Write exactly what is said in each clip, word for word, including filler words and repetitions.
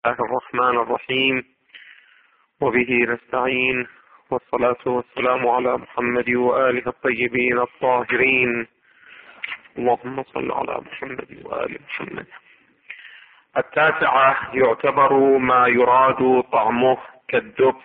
الله الرحمن الرحيم، وبه نستعين، والصلاة والسلام على محمد وآله الطيبين الطاهرين. اللهم صل على محمد وآل محمد. التاسعة: يعتبر ما يراد طعمه كالدبس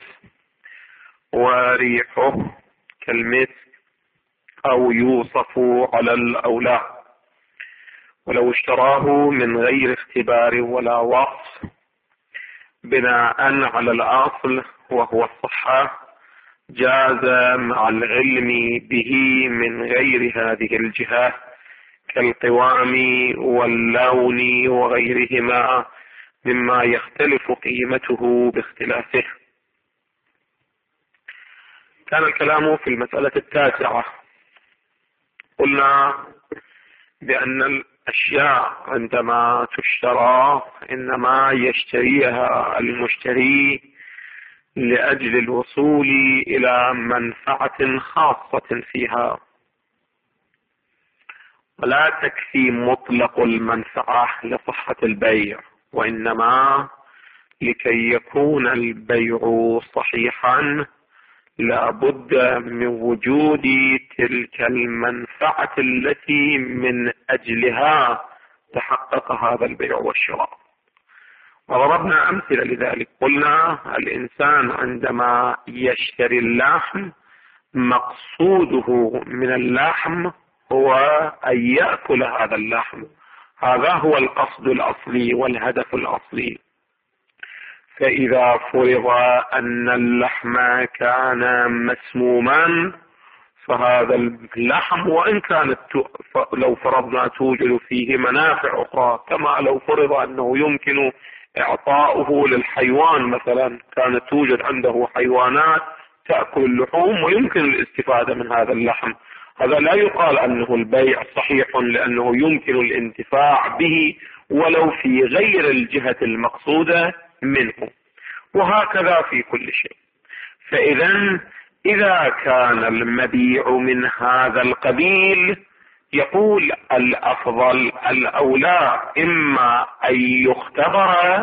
وريحه كالمسك أو يوصف على الأولى، ولو اشتراه من غير اختبار ولا وصف بناء على الأصل وهو الصحة جاز مع العلم به من غير هذه الجهة كالقوام واللون وغيرهما مما يختلف قيمته باختلافه. كان الكلام في المسألة التاسعة. قلنا بأن الأشياء عندما تشترى إنما يشتريها المشتري لأجل الوصول إلى منفعة خاصة فيها، ولا تكفي مطلق المنفعة لصحة البيع، وإنما لكي يكون البيع صحيحا لا بد من وجود تلك المنفعة التي من أجلها تحقق هذا البيع والشراء. وضربنا أمثلة لذلك. قلنا الإنسان عندما يشتري اللحم مقصوده من اللحم هو أن يأكل هذا اللحم، هذا هو القصد الأصلي والهدف الأصلي. فإذا فرض أن اللحم كان مسموما فهذا اللحم وإن كانت لو فرضنا توجد فيه منافع أخرى، كما لو فرض أنه يمكن إعطاؤه للحيوان مثلا، كانت توجد عنده حيوانات تأكل اللحوم ويمكن الاستفادة من هذا اللحم، هذا لا يقال أنه البيع صحيح لأنه يمكن الانتفاع به ولو في غير الجهة المقصودة منه. وهكذا في كل شيء. فإذا إذا كان المبيع من هذا القبيل يقول الأفضل الأولى إما أن يختبر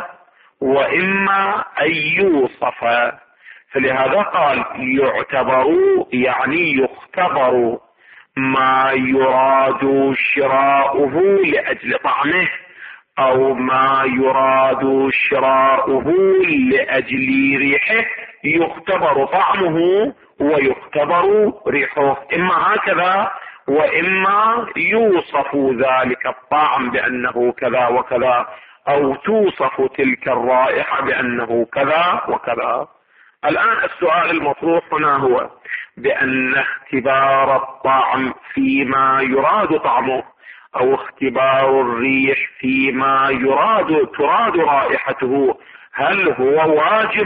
وإما أن يوصف، فلهذا قال يعتبر يعني يختبر ما يراد شراؤه لأجل طعمه أو ما يراد شراؤه لأجل ريحه، يختبر طعمه ويختبر ريحه، إما هكذا وإما يوصف ذلك الطعم بأنه كذا وكذا، أو توصف تلك الرائحة بأنه كذا وكذا. الآن السؤال المطروح هنا هو بأن اختبار الطعم فيما يراد طعمه أو اختبار الريح فيما يراد تراد رائحته هل هو واجب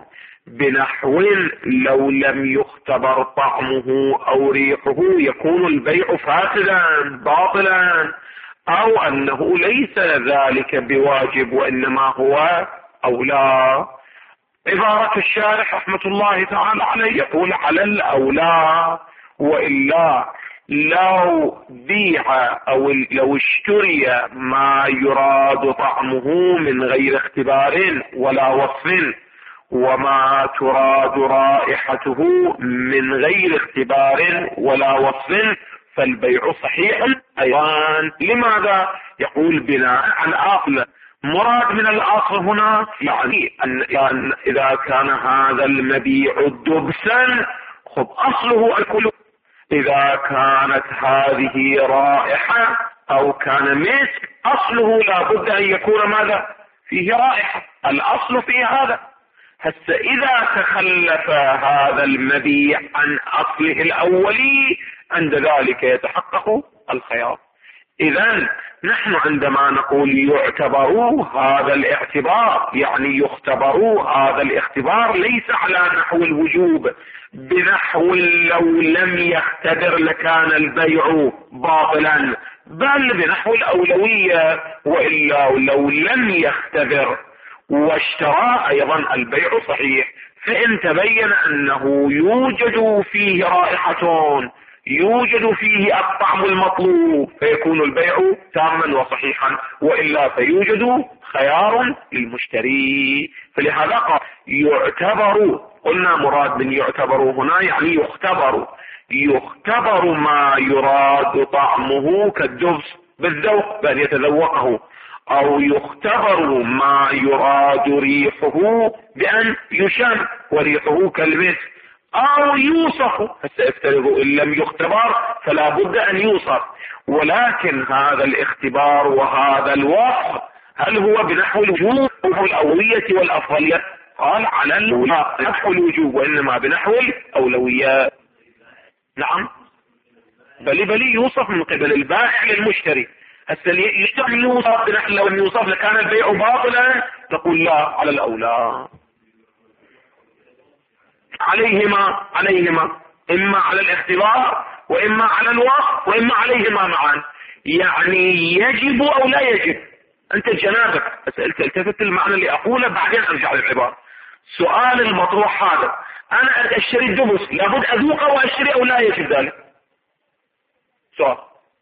بنحو لو لم يختبر طعمه أو ريحه يكون البيع فاسدا باطلا، أو أنه ليس ذلك بواجب وإنما هو أولى؟ عبارة الشارح رحمة الله تعالى عليه يقول على الأولى، وإلا لو بيع أو لو اشتري ما يراد طعمه من غير اختبار ولا وصف وما تراد رائحته من غير اختبار ولا وصف فالبيع صحيح أيضا. لماذا؟ يقول بناء على الأصل. مراد من الأصل هنا يعني أن إذا كان هذا المبيع دبسا خب أصله الكل، إذا كانت هذه رائحة أو كان مسك أصله لابد أن يكون ماذا؟ فيه رائحة، الأصل فيه هذا. هسه إذا تخلف هذا المبيع عن أصله الأولي عند ذلك يتحقق الخيار. إذن نحن عندما نقول يعتبروا هذا الاعتبار يعني يختبروا هذا الاختبار ليس على نحو الوجوب بنحو لو لم يختبر لكان البيع باطلا، بل بنحو الأولوية، وإلا لو لم يختبر واشترى أيضا البيع صحيح. فإن تبين أنه يوجد فيه رائحة يوجد فيه الطعم المطلوب فيكون البيع تاما وصحيحا، وإلا فيوجد خيار للمشتري. فلهذا قال يعتبر، قلنا مراد من يعتبر هنا يعني يختبر، يختبر ما يراد طعمه كالدبس بالذوق بأن يتذوقه، أو يختبر ما يراد ريحه بأن يشم وريحه كالمسك، أو يوصف. فسيفترض إن لم يختبر فلا بد أن يوصف. ولكن هذا الاختبار وهذا الوصف هل هو بنحو الوجوب أو الأولوية والأفضلية؟ قال على الأولى بنحو الوجوب، وإنما بنحو الأولويات. نعم، بل بل يوصف من قبل البائع للمشتري. هسه يشتغل يوصف بنحو، لو يوصف لكان البيع باطلا تقول لا، على الأولى. عليهما عليهما إما على الاختبار وإما على الوصف وإما عليهما معا، يعني يجب أو لا يجب. أنت جنابك التفت المعنى اللي أقوله بعدين أرجع للعبارة. سؤال المطروح هذا، أنا أشتري الدبس لابد أذوقه وأشتري أو لا يجب ذلك؟ سؤال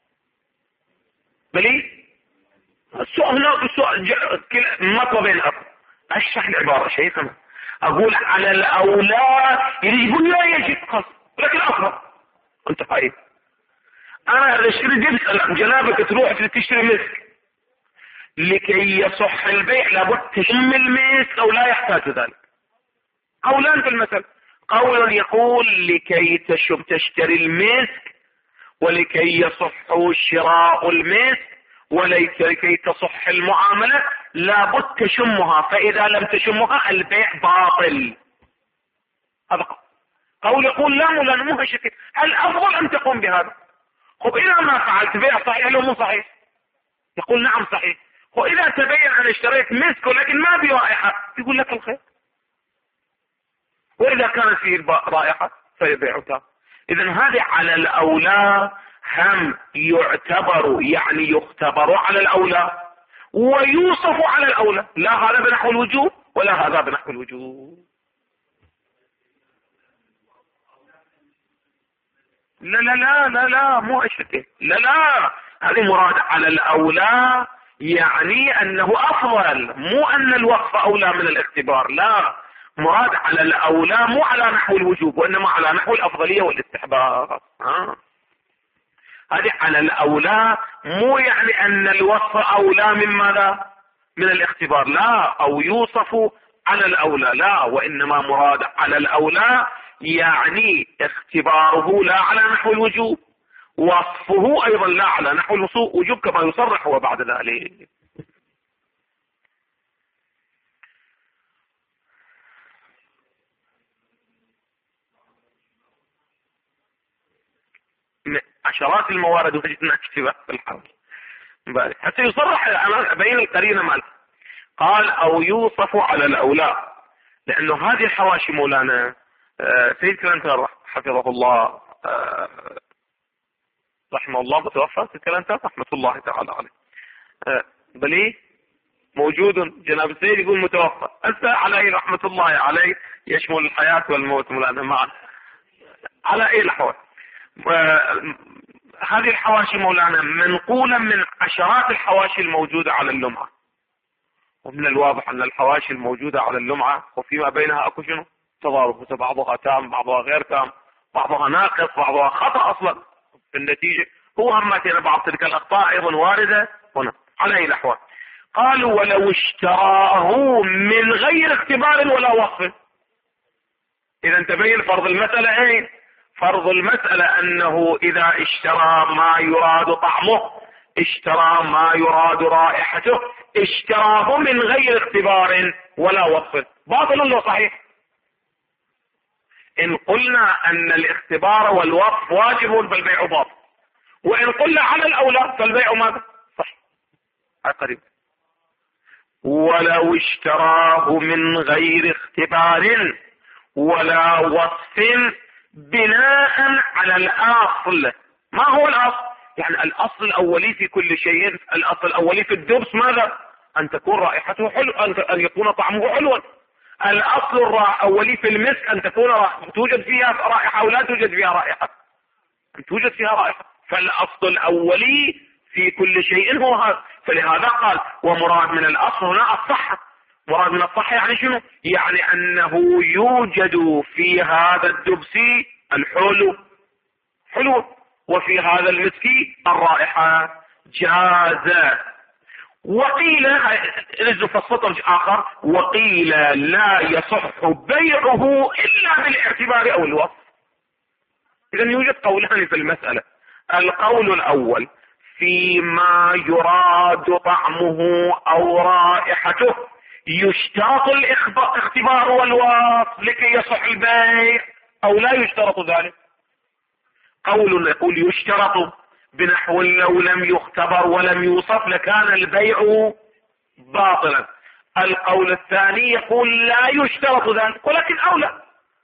بلي السؤال هنا السؤال مطلبين أقول أشرح العبارة شيء كمان. أقول على الأولى يقول لا يجب خاص، لكن أفضل. أنت قايل أنا أشتري دبس، جنابك تروح تشتري مسك لكي يصح البيع لابد تشم المسك أو لا يحتاج ذلك؟ قولان في المثل، قول يقول لكي تشم تشتري المسك ولكي يصح شراء المسك ولكي تصح المعاملة لابد تشمها، فإذا لم تشمها البيع باطل. هذا قول يقول لا مولانا مو هالشكل، هل أفضل أن تقوم بهذا؟ خب إذا ما فعلت بيع صحيح لو مو صحيح؟ يقول نعم صحيح. وإذا تبين أنا اشتريت مسك ولكن ما بي رائحة يقول لك الخير، وإذا كان فيه رائحة فيبيع تام. إذن هذه على الأولى هم يعتبر يعني يختبر على الأولى ويوصف على الأولى، لا هذا بنحو الوجوب ولا هذا بنحو الوجوب. لا لا لا لا لا مو أشتكي، لا لا هذه مراد على الأولى يعني أنه أفضل، مو أن الوقف أولى من الاختبار، لا، مراد على الأولى مو على نحو الوجوب وإنما على نحو الأفضلية والاستحباب. ها هذه على الأولى مو يعني أن الوصف أولى من ماذا؟ من الاختبار، لا، أو يوصف على الأولى، لا، وإنما مراد على الأولى يعني اختباره لا على نحو الوجوب، وصفه أيضا لا على نحو الوجوب كما يصرح هو بعد ذلك. عشرات الموارد وجدنا اكتباء في الحال حتى يصرح. أنا أبين القرينة مال قال أو يوصف على الأولى، لأنه هذه الحواشي مولانا سيد كلانتر حفظه الله رحمه الله متوفى سيد كلانتر رحمة الله تعالى عليه، بلي موجود جناب السيد يقول متوفى أنسى عليه رحمة الله عليه، يشمل الحياة والموت مولانا معا على أي الأحوال. هذه الحواشي مولانا منقولة من عشرات الحواشي الموجودة على اللمعة، ومن الواضح أن الحواشي الموجودة على اللمعة وفيما بينها أكو شنو تضارب، بعضها تام بعضها غير تام، بعضها ناقص بعضها خطأ أصلا في النتيجة، هو همتين بعض تلك الأخطاء أيضا واردة هنا على أي الأحوال. قالوا ولو اشتراه من غير اختبار ولا وصف. إذا تبين فرض المسألة ايه؟ فرض المسألة أنه إذا اشترى ما يراد طعمه، اشترى ما يراد رائحته، اشتراه من غير اختبار ولا وصف، باطل ولا صحيح؟ إن قلنا أن الاختبار والوصف واجب فالبيع باطل، وإن قلنا على الأولى فالبيع ماذا؟ صحيح. قريب ولو اشتراه من غير اختبار ولا وصف بناء على الأصل. ما هو الأصل؟ يعني الأصل الأولي في كل شيء، الأصل الأولي في الدبس ماذا؟ أن تكون رائحته حلو، أن يكون طعمه حلوا. الأصل الأولي في المسك أن تكون توجد فيها رائحة أو لا توجد فيها رائحة. أن توجد فيها رائحة. فالأصل الأولي في كل شيء هو هذا. فلهذا قال ومراد من الأصل هنا الصحة. مراد من الصحة يعني شنو؟ يعني أنه يوجد في هذا الدبس الحلو حلو، وفي هذا المسك الرائحة. جاز. وقيل نزل في السطر آخر وقيل لا يصح بيعه إلا بالاعتبار أو الوصف. إذن يوجد قولان في المسألة. القول الأول فيما يراد طعمه أو رائحته يشترط الاختبار والوصف لكي يصح البيع أو لا يشترط ذلك. قول يقول يشترط بنحو لو لم يختبر ولم يوصف لكان البيع باطلا. القول الثاني يقول لا يشترط ذلك ولكن أولى.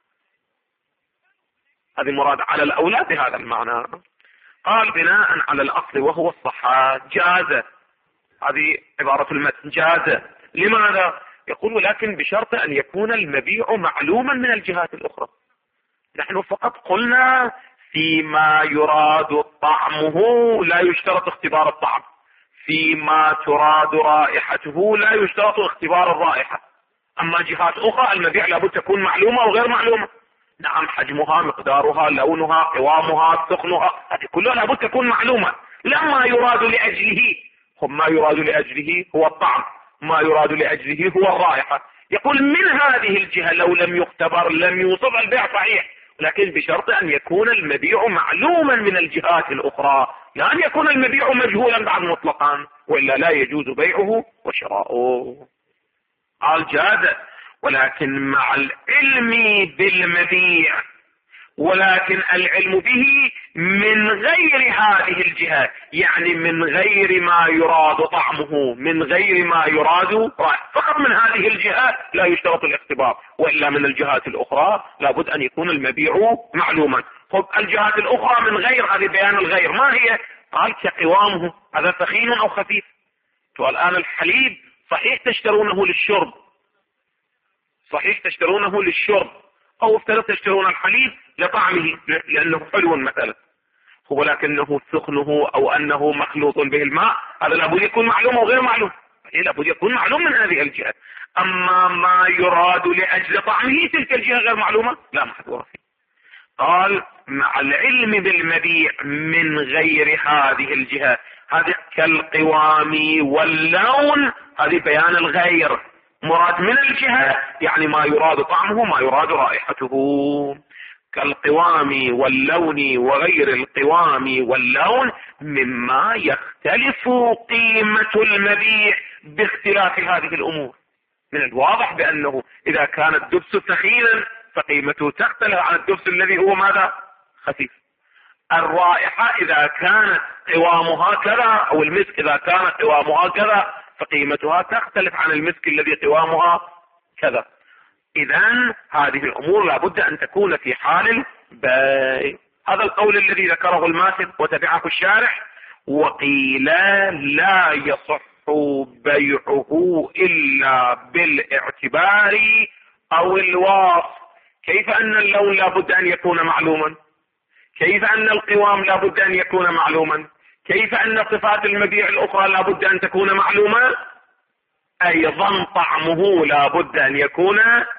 هذه مراد على الأولى بهذا المعنى. قال بناء على الأصل وهو الصحة جاز. هذه عبارة المتن جاز. لماذا؟ يقول ولكن بشرط أن يكون المبيع معلوما من الجهات الأخرى. نحن فقط قلنا فيما يراد طعمه لا يشترط اختبار الطعم، فيما تراد رائحته لا يشترط اختبار الرائحة. أما جهات أخرى المبيع لابد تكون معلومة أو غير معلومة. نعم حجمها، مقدارها، لونها، قوامها، سخنها، هذه كلها لابد تكون معلومة. لما يراد لأجله هم ما يراد لأجله هو الطعم، ما يراد لأجله هو الرائحة. يقول من هذه الجهة لو لم يختبر لم يوصف البيع صحيح، لكن بشرط أن يكون المبيع معلوما من الجهات الأخرى، لا أن يكون المبيع مجهولا بعد مطلقا، وإلا لا يجوز بيعه وشراؤه. قال جاز ولكن مع العلم بالمبيع، ولكن العلم به من غير هذه الجهات، يعني من غير ما يراد طعمه، من غير ما يراد رائحة، فقط من هذه الجهات لا يشترط الاختبار، وإلا من الجهات الأخرى لابد أن يكون المبيع معلوما. خب الجهات الأخرى من غير، هذه بيان الغير ما هي؟ قال كقوامه، هذا ثخين أو خفيف. والآن الحليب صحيح تشترونه للشرب، صحيح تشترونه للشرب، أو افترض تشترون الحليب لطعمه لأنه حلو مثلا، ولكنه سخنه أو أنه مخلوط به الماء، هذا لابد يكون معلوم أو غير معلوم، لابد يكون معلوم من هذه الجهة. أما ما يراد لأجل طعمه تلك الجهة غير معلومة لا محذور فيه. قال مع العلم بالمبيع من غير هذه الجهة، هذه كالقوام واللون، هذه بيان الغير. مراد من الجهة يعني ما يراد طعمه ما يراد رائحته، كالقوام واللون وغير القوام واللون مما يختلف قيمة المبيع باختلاف هذه الأمور. من الواضح بأنه إذا كان الدبس ثخينا فقيمته تختلف عن الدبس الذي هو ماذا؟ خفيف. الرائحة إذا كانت قوامها كذا، أو المسك إذا كانت قوامها كذا فقيمتها تختلف عن المسك الذي قوامها كذا. إذن هذه الأمور لابد أن تكون في حال البيع. هذا القول الذي ذكره الماتن وتبعه الشارح. وقيل لا يصح بيعه إلا بالاعتبار أو الوصف. كيف أن اللون لابد أن يكون معلوما؟ كيف أن القوام لابد أن يكون معلوما؟ كيف أن صفات المبيع الأخرى لابد أن تكون معلومة؟ أيضا طعمه لابد أن يكون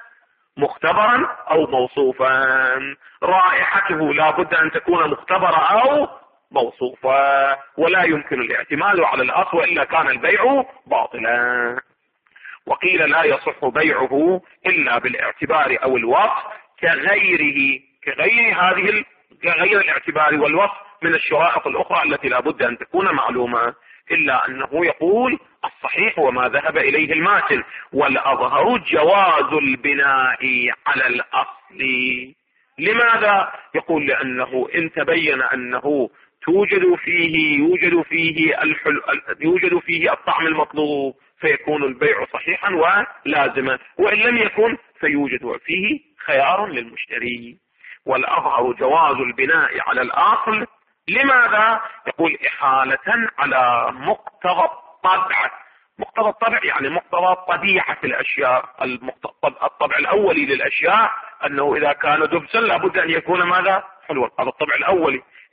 مختبرا أو موصوفا، رائحته لابد أن تكون مختبرة أو موصوفة، ولا يمكن الاعتماد على الأصل إلا كان البيع باطلا. وقيل لا يصح بيعه إلا بالاعتبار أو الوصف كغيره، كغير هذه كغير الاعتبار والوصف من الشرائط الأخرى التي لا بد أن تكون معلومة، إلا أنه يقول الصحيح وما ذهب إليه الماتن والأظهر جواز البناء على الأصل. لماذا؟ يقول لأنه إن تبين أنه توجد فيه يوجد فيه الحل يوجد فيه الطعم المطلوب فيكون البيع صحيحا ولازما، وإن لم يكن فيوجد فيه خيار للمشتري. والأظهر جواز البناء على الأصل. لماذا؟ يقول إحالة على مقتضى الطبع. مقتضى الطبع يعني مقتضى طبيعة الأشياء. الطبع الأولي للأشياء أنه إذا كان دبسا لابد أن يكون ماذا؟ حلوا. هذا الطبع الأولي.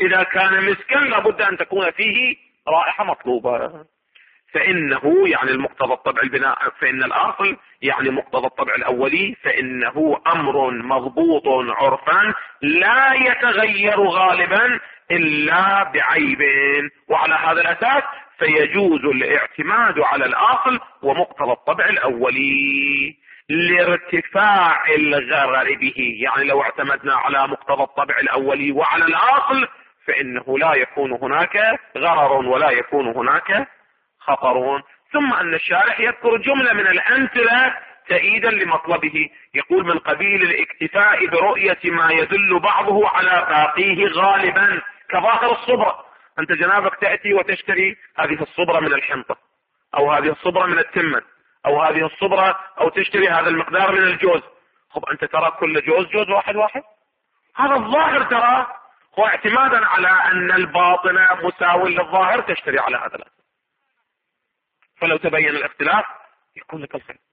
إذا كان مسكا لابد أن تكون فيه رائحة مطلوبة، فإنه يعني المقتضى الطبع البناء، فإن الأصل يعني مقتضى الطبع الأولي، فإنه أمر مضبوط عرفا لا يتغير غالبا إلا بعيب، وعلى هذا الأساس فيجوز الاعتماد على الأصل ومقتضى الطبع الأولي لارتفاع الغرر به. يعني لو اعتمدنا على مقتضى الطبع الأولي وعلى الأصل فإنه لا يكون هناك غرر ولا يكون هناك خطر. ثم أن الشارح يذكر جملة من الأمثلة تأييدا لمطلبه، يقول من قبيل الاكتفاء برؤية ما يدل بعضه على باقيه غالبا كظاهر الصبرة. أنت جنابك تأتي وتشتري هذه الصبرة من الحنطة، أو هذه الصبرة من التمن، أو هذه الصبرة، أو تشتري هذا المقدار من الجوز. خب أنت ترى كل جوز جوز واحد واحد، هذا الظاهر ترى، هو اعتمادا على أن الباطن مساو للظاهر تشتري على هذا الأساس. فلو تبين الاختلاف يكون لك الخير.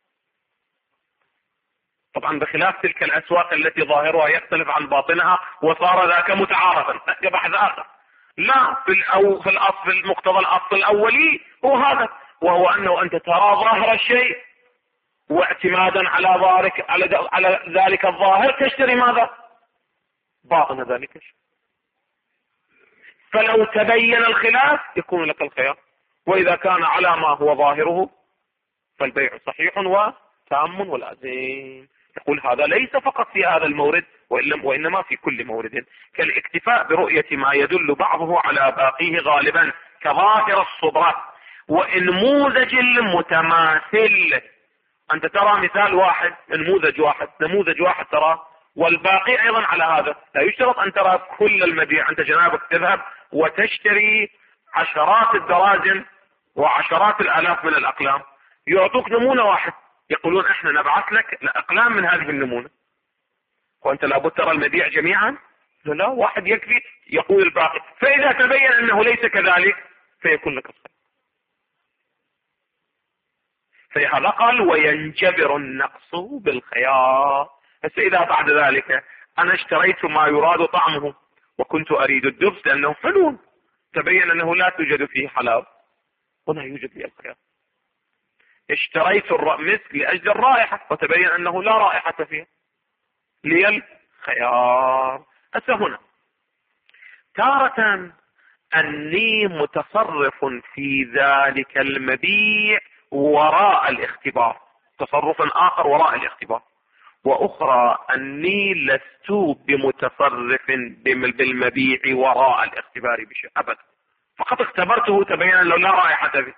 طبعا بخلاف تلك الأسواق التي ظاهرها يختلف عن باطنها وصار ذاك متعارضا، بحث آخر. لا، في الأو في الأصل المقتضى الأصل الأولي هو هذا، وهو أنه أنت ترى ظاهر الشيء واعتمادا على ذلك على على ذلك الظاهر تشتري ماذا؟ باطن ذلك الشيء. فلو تبين الخلاف يكون لك الخيار، وإذا كان على ما هو ظاهره فالبيع صحيح وتام ولازم. يقول هذا ليس فقط في هذا المورد وإنما في كل مورد، كالاكتفاء برؤية ما يدل بعضه على باقيه غالبا كظاهر الصبرة ونموذج المتماثل. أنت ترى مثال واحد، نموذج واحد، نموذج واحد ترى، والباقي أيضا على هذا. لا يشترط أن ترى كل المبيع. أنت جنابك تذهب وتشتري عشرات الدراجم وعشرات الآلاف من الأقلام، يعطوك نمونة واحد، يقولون احنا نبعث لك أقلام من هذه النمونة، وأنت لابد ترى المبيع جميعا. لا، واحد يكفي يقول الباقي. فإذا تبين أنه ليس كذلك فيكون لك الخير. فهذا قال وينجبر النقص بالخيار. بس إذا بعد ذلك أنا اشتريت ما يراد طعمه وكنت أريد الدبس لأنه حلو، تبين أنه لا توجد فيه حلاوة، هنا يوجد لي الخيار. اشتريت المسك لأجل الرائحة وتبين أنه لا رائحة فيه، لي الخيار. هسه هنا تارة أني متصرف في ذلك المبيع وراء الاختبار، تصرف آخر وراء الاختبار، وأخرى أني لست بمتصرف بالمبيع وراء الاختبار بشيء أبدا، فقط اختبرته تبين أنه لا رائحة فيه.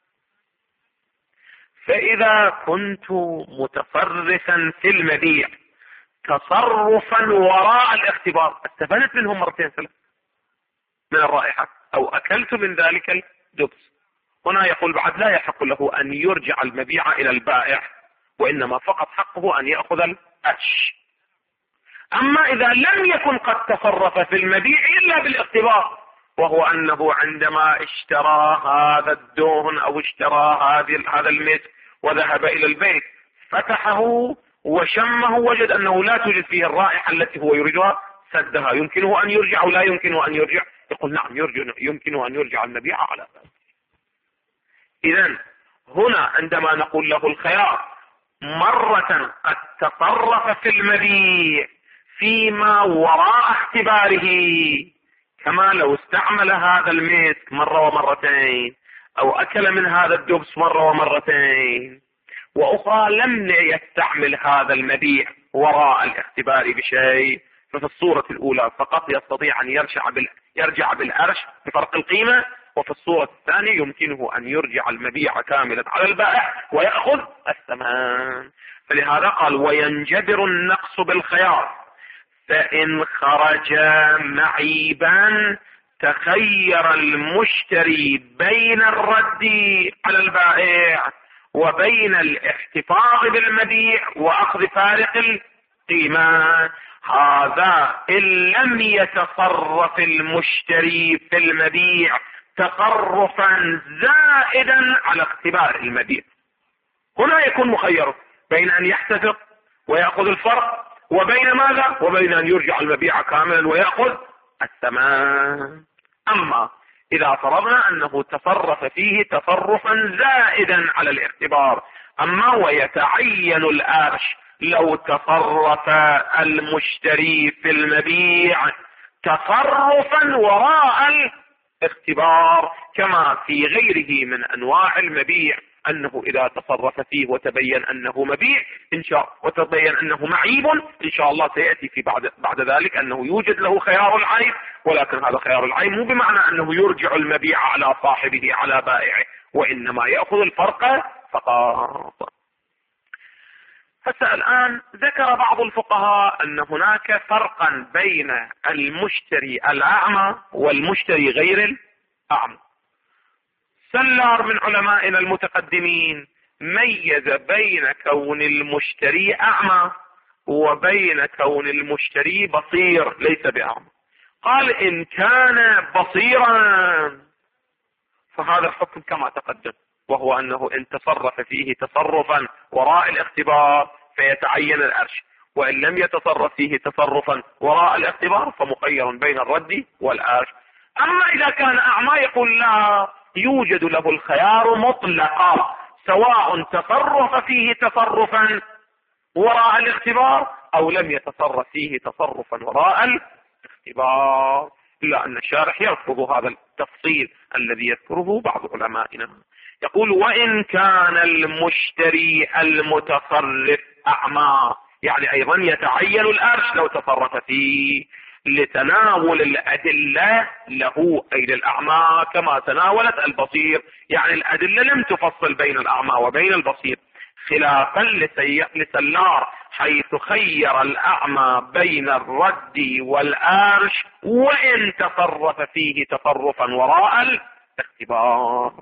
فإذا كنت متصرفا في المبيع تصرفا وراء الاختبار استفدت منهم مرتين ثلاث من الرائحة أو أكلت من ذلك الدبس، هنا يقول بعد لا يحق له أن يرجع المبيع إلى البائع، وإنما فقط حقه أن يأخذ الأش. أما إذا لم يكن قد تصرف في المبيع إلا بالاختبار، وهو أنه عندما اشترى هذا الدهن أو اشترى هذا المسك وذهب إلى البيت فتحه وشمه وجد أنه لا توجد فيه الرائحة التي هو يريدها سدها، يمكنه أن يرجع أو لا يمكنه أن يرجع؟ يقول نعم يمكنه أن يرجع المبيع على ذلك. إذن هنا عندما نقول له الخيار مرة قد تصرف في المبيع فيما وراء اختباره، كما لو استعمل هذا المسك مرة ومرتين أو أكل من هذا الدبس مرة ومرتين، وأخرى لم يستعمل هذا المبيع وراء الاختبار بشيء، ففي الصورة الأولى فقط يستطيع أن يرجع بال... يرجع بالأرش بفرق القيمة، وفي الصورة الثانية يمكنه أن يرجع المبيع كاملا على البائع ويأخذ الثمن. فلهذا قال وينجبر النقص بالخيار، فإن خرج معيبا تخير المشتري بين الرد على البائع وبين الاحتفاظ بالمبيع وأخذ فارق القيمة. هذا إن لم يتصرف المشتري في المبيع تصرفا زائدا على اختبار المبيع، هنا يكون مخير بين أن يحتفظ ويأخذ الفرق وبين ماذا؟ وبين أن يرجع المبيع كاملا ويأخذ الثمن. أما إذا فرضنا أنه تصرف فيه تصرفا زائدا على الاختبار، أما ويتعين الأرش لو تصرف المشتري في المبيع تصرفا وراء الاختبار كما في غيره من أنواع المبيع، أنه إذا تصرف فيه وتبين أنه مبيع إن شاء وتبين أنه معيب إن شاء الله سيأتي في بعد, بعد ذلك أنه يوجد له خيار العيب، ولكن هذا خيار العيب مو بمعنى أنه يرجع المبيع على صاحبه على بائعه، وإنما يأخذ الفرق فقط. هسه الآن ذكر بعض الفقهاء أن هناك فرقا بين المشتري الأعمى والمشتري غير الأعمى. سلار من علمائنا المتقدمين ميز بين كون المشتري أعمى وبين كون المشتري بصير ليس بأعمى. قال إن كان بصيرا فهذا الحكم كما تقدم، وهو أنه إن تصرف فيه تصرفا وراء الاختبار فيتعين الأرش، وإن لم يتصرف فيه تصرفا وراء الاختبار فمخير بين الرد والأرش. أما إذا كان أعمى يقول لا، يوجد له الخيار مطلقا سواء تصرف فيه تصرفا وراء الاختبار أو لم يتصرف فيه تصرفا وراء الاختبار، إلا أن الشارح يرفض هذا التفصيل الذي يذكره بعض علمائنا. يقول وإن كان المشتري المتصرف أعمى، يعني أيضا يتعين الأرش لو تصرف فيه لتناول الأدلة له أي للأعمى كما تناولت البصير، يعني الأدلة لم تفصل بين الأعمى وبين البصير، خلافا لسلار حيث خير الأعمى بين الرد والأرش وإن تصرف فيه تصرفا وراء الاختبار.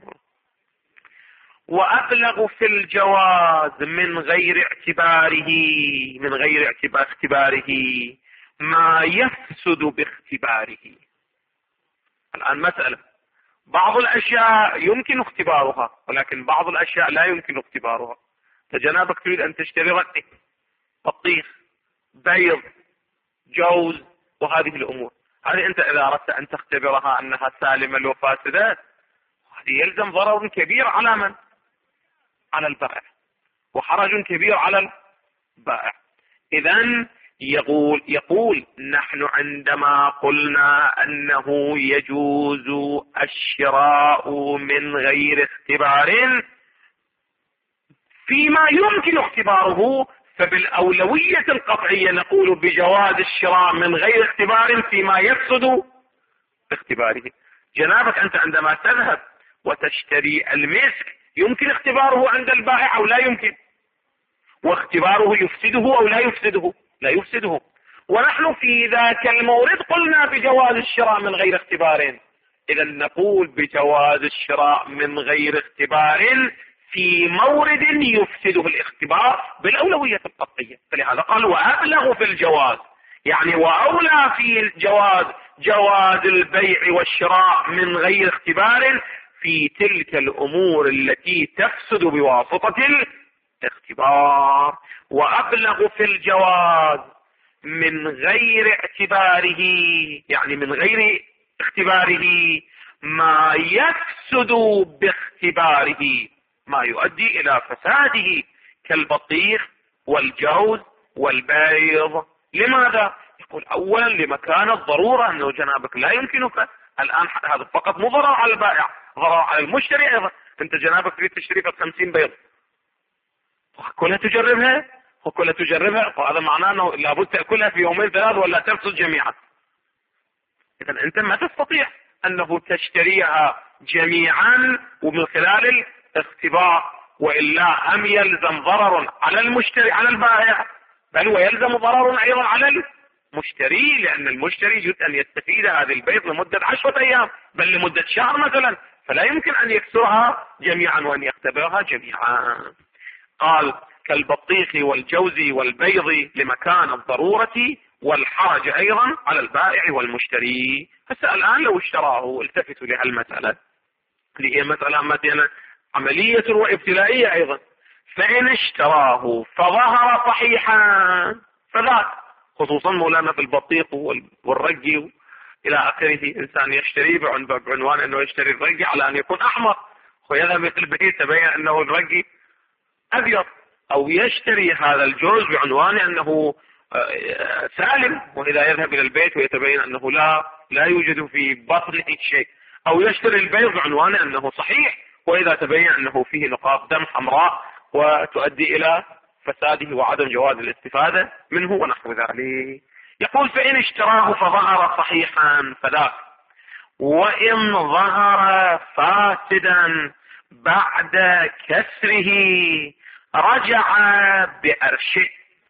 وأبلغ في الجواز من غير اعتباره من غير اعتباره ما يفسد باختباره. الآن مسألة، بعض الأشياء يمكن اختبارها ولكن بعض الأشياء لا يمكن اختبارها. فجنابك تريد أن تشتري رقيق، بطيخ، بيض، جوز وهذه الأمور، هذه أنت إذا أردت أن تختبرها أنها سالمة لو فاسدة هذه يلزم ضرر كبير على من؟ على البائع، وحرج كبير على البائع. إذن يقول يقول نحن عندما قلنا أنه يجوز الشراء من غير اختبار فيما يمكن اختباره، فبالأولوية القطعية نقول بجواز الشراء من غير اختبار فيما يفسد باختباره. جنابك أنت عندما تذهب وتشتري المسك يمكن اختباره عند البائع أو لا يمكن، واختباره يفسده أو لا يفسده؟ لا يفسده. ونحن في ذاك المورد قلنا بجواز الشراء من غير اختبار، إذا نقول بجواز الشراء من غير اختبار في مورد يفسده الاختبار بالأولوية القطعية. فلهذا قال وأبلغ في الجواز، يعني وأولى في الجواز جواز البيع والشراء من غير اختبار في تلك الأمور التي تفسد بواسطة الاختبار. وأبلغ في الجواز من غير اعتباره، يعني من غير اختباره ما يفسد باختباره، ما يؤدي إلى فساده كالبطيخ والجوز والبيض. لماذا؟ يقول أولا لمكان الضرورة، أنه جنابك لا يمكنك الآن، هذا فقط مو ضرر على البائع، ضرر على المشتري أيضا. أنت جنابك تريد تشتري خمسين بيض كلها تجربها وكلها تجربها، وهذا معناه أنه لابد تأكلها في يومين ثلاث ولا تفسد جميعا. إذا أنت ما تستطيع أنه تشتريها جميعا ومن خلال الاختبار، وإلا هم يلزم ضرر على المشتري على البائع، بل ويلزم ضرر أيضا على المشتري، لأن المشتري يريد أن يستفيد هذه البيض لمدة عشرة أيام بل لمدة شهر مثلا، فلا يمكن أن يكسرها جميعا وأن يختبرها جميعا. قال كالبطيخ والجوز والبيض لمكان الضرورة والحرج أيضا على البائع والمشتري. هسه الآن لو اشتراه، التفتوا لهالمسألة اللي هي مسألة مثلا عملية وابتلائية أيضا، فإن اشتراه فظهر صحيحا فذاك، خصوصا مولانا بالبطيخ والرقي إلى آخره. إنسان يشتري بعنوان أنه يشتري الرقي على أن يكون أحمر، ويذهب إلى البيت تبين أنه الرقي أبيض، أو يشتري هذا الجوز بعنوان أنه سالم، وإذا يذهب إلى البيت ويتبين أنه لا لا يوجد في بطنه شيء، أو يشتري البيض بعنوان أنه صحيح، وإذا تبين أنه فيه نقاط دم حمراء وتؤدي إلى فساده وعدم جواز الاستفادة منه ونحو ذلك. يقول فإن اشتراه فظهر صحيحا فذاك، وإن ظهر فاسدا بعد كسره رجع بأرشه.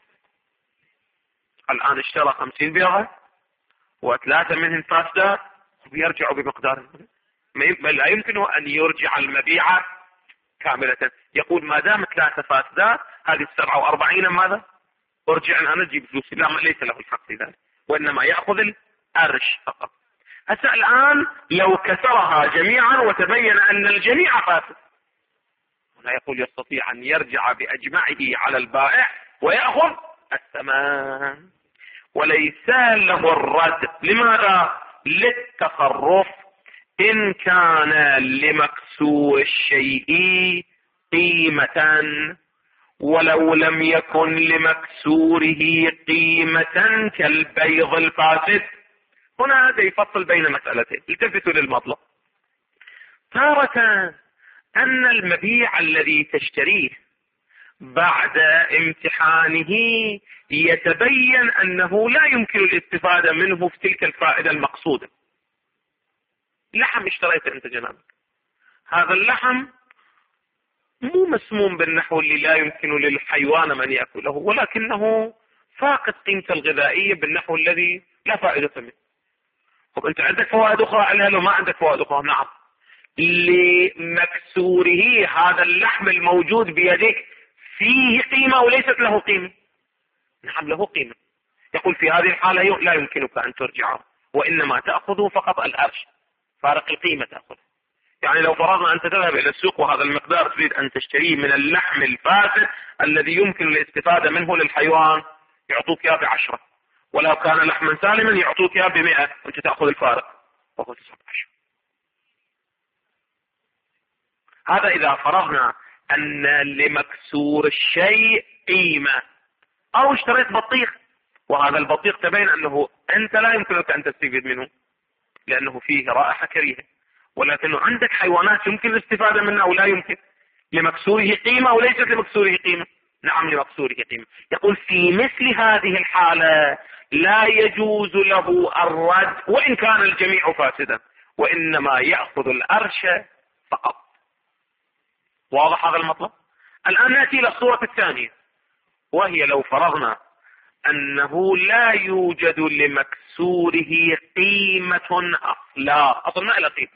الآن اشترى خمسين بيضة وثلاثة منهم فاسدات، ويرجع بمقدار، لا يمكن أن يرجع المبيع كاملة. يقول ما دام ثلاثة فاسدات هذه السبعة وأربعين ماذا؟ ارجع أنا أجيب فلوسي. لا، ليس له الحق في ذلك، وإنما يأخذ الأرش فقط. هسه الآن لو كسرها جميعا وتبين أن الجميع فاسد، هنا يقول يستطيع أن يرجع بأجمعه على البائع ويأخذ الثمن، وليس له الرد. لماذا؟ للتصرف. إن كان لمكسور الشيء قيمة ولو لم يكن لمكسوره قيمة كالبيض الفاسد. هنا هذا يفصل بين مسألتين، التفتوا للمطلب. تارة أن المبيع الذي تشتريه بعد امتحانه يتبين أنه لا يمكن الاستفادة منه في تلك الفائدة المقصودة. لحم اشتريته أنت جنابك، هذا اللحم مو مسموم بالنحو اللي لا يمكن للحيوان من يأكله، ولكنه فاقد قيمته الغذائية بالنحو الذي لا فائدة منه. طب أنت عندك فوائد أخرى عليها لو ما عندك فوائد أخرى؟ نعم، لمكسوره هذا اللحم الموجود بيدك فيه قيمة وليست له قيمة. نعم له قيمة. يقول في هذه الحالة لا يمكنك أن ترجعه، وإنما تأخذه فقط الأرش، فارق القيمة تأخذ. يعني لو فرضنا أنت تذهب إلى السوق وهذا المقدار تريد أن تشتريه من اللحم الفاسد الذي يمكن الاستفادة منه للحيوان، يعطوك إياه بعشرة، ولو كان لحما سالما يعطوك إياه بمئة، وأنت تأخذ الفارق وهو تسعة عشر. هذا إذا فرضنا أن لمكسور الشيء قيمة. أو اشتريت بطيخ، وهذا البطيخ تبين أنه أنت لا يمكنك أن تستفيد منه لأنه فيه رائحة كريهة، ولكنه عندك حيوانات يمكن الاستفادة منها أو لا يمكن. لمكسوره قيمة وليست لمكسوره قيمة. نعم لمكسوره قيمة. يقول في مثل هذه الحالة لا يجوز له الرد وإن كان الجميع فاسدا، وإنما يأخذ الأرش فقط. واضح هذا المطلب؟ الآن نأتي إلى الصورة الثانية، وهي لو فرضنا أنه لا يوجد لمكسوره قيمة أصلا، أصلا ما إلى قيمة،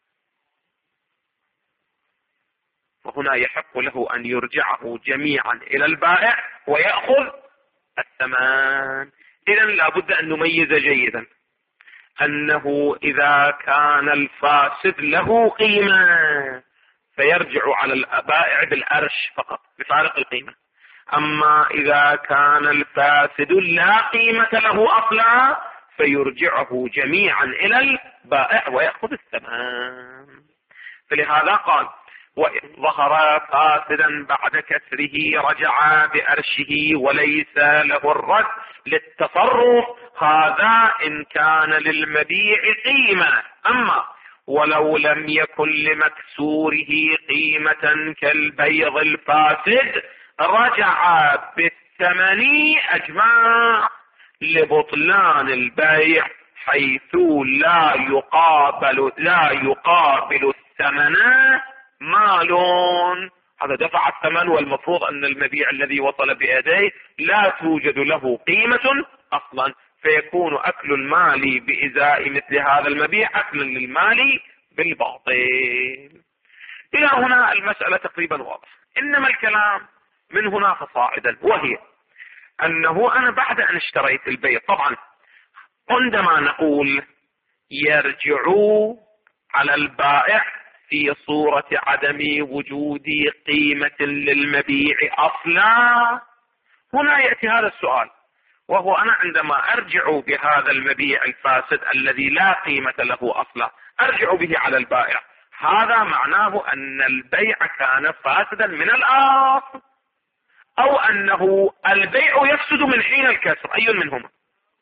وهنا يحق له أن يرجعه جميعا إلى البائع ويأخذ الثمن. إذن لابد أن نميز جيدا أنه إذا كان الفاسد له قيمة فيرجع على البائع بالأرش فقط بفارق القيمة. أما إذا كان الفاسد لا قيمة له أصلا فيرجعه جميعا إلى البائع ويأخذ الثمن. فلهذا قال وإن ظهر فاسدا بعد كسره رجع بأرشه وليس له الرد للتصرف. هذا إن كان للمبيع قيمة. أما ولو لم يكن لمكسوره قيمة كالبيض الفاسد رجع بالثمن أجمع لبطلان البيع، حيث لا يقابل لا يقابل الثمن مال. هذا دفع الثمن، والمفروض أن المبيع الذي وصل بيديه لا توجد له قيمة أصلا، فيكون أكل المال بإزاء مثل هذا المبيع أكلا للمال بالباطل. إلى هنا المسألة تقريبا واضحة، إنما الكلام من هنا فصاعدا، وهي أنه أنا بعد أن اشتريت البيع، طبعا عندما نقول يرجع على البائع في صورة عدم وجود قيمة للمبيع أصلا، هنا يأتي هذا السؤال، وهو أنا عندما أرجع بهذا المبيع الفاسد الذي لا قيمة له أصلا أرجع به على البائع، هذا معناه أن البيع كان فاسدا من الأصل، أو أنه البيع يفسد من حين الكسر، أي منهما؟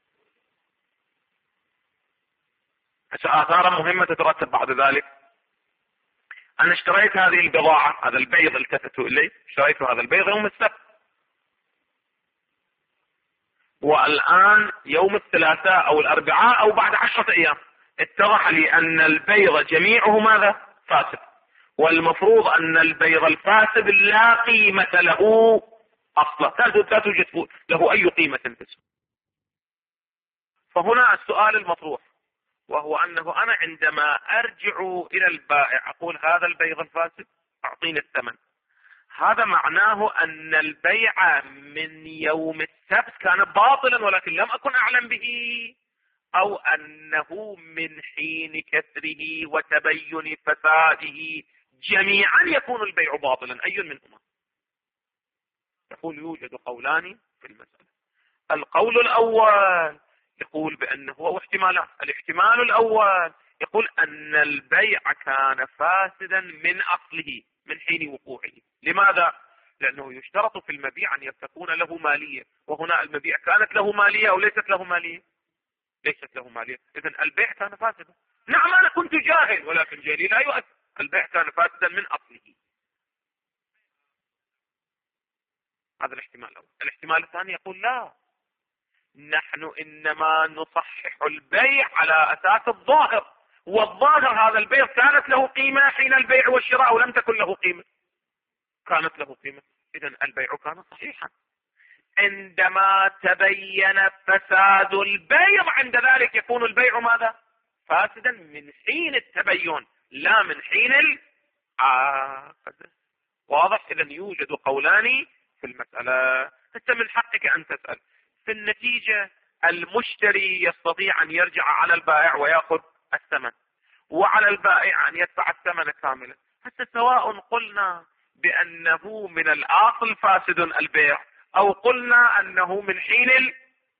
آثار مهمة تترتب بعد ذلك. أنا اشتريت هذه البضاعة، هذا البيض التفت إليه، اشتريت هذا البيض يوم السبت، والآن يوم الثلاثاء أو الأربعاء أو بعد عشرة أيام اتضح لي أن البيض جميعه ماذا؟ فاسد، والمفروض أن البيض الفاسد لا قيمة له أصلا، لا توجد له أي قيمة تسوى. فهنا السؤال المطروح وهو أنه أنا عندما أرجع إلى البائع أقول هذا البيض الفاسد أعطيني الثمن، هذا معناه أن البيع من يوم السبت كان باطلا ولكن لم أكن أعلم به، أو أنه من حين كسره وتبين فساده جميعا يكون البيع باطلا، أي منهما؟ يقول يوجد قولان في المسألة. القول الأول يقول بأنه هو احتمالان. الاحتمال الأول يقول أن البيع كان فاسدا من أصله من حين وقوعه. لماذا؟ لأنه يشترط في المبيع أن تكون له مالية، وهنا المبيع كانت له مالية أو ليست له مالية؟ ليست له مالية، إذن البيع كان فاسدا. نعم أنا كنت جاهل ولكن جهلي لا يؤثر، البيع كان فاسدا من أصله. هذا الاحتمال الأول. الاحتمال الثاني يقول لا، نحن إنما نصحح البيع على أساس الظاهر، والظاهر هذا البيع كانت له قيمة حين البيع والشراء ولم تكن له قيمة، كانت له قيمة، إذن البيع كان صحيحا. عندما تبين فساد البيع عند ذلك يكون البيع ماذا؟ فاسدا من حين التبين لا من حين العقد. واضح؟ إذن يوجد قولان في المسألة. أنت من حقك أن تسأل. في النتيجة المشتري يستطيع أن يرجع على البائع ويأخذ الثمن، وعلى البائع أن يدفع الثمن كاملا. حتى سواء قلنا بأنه من الأصل فاسد البيع أو قلنا أنه من حين ال...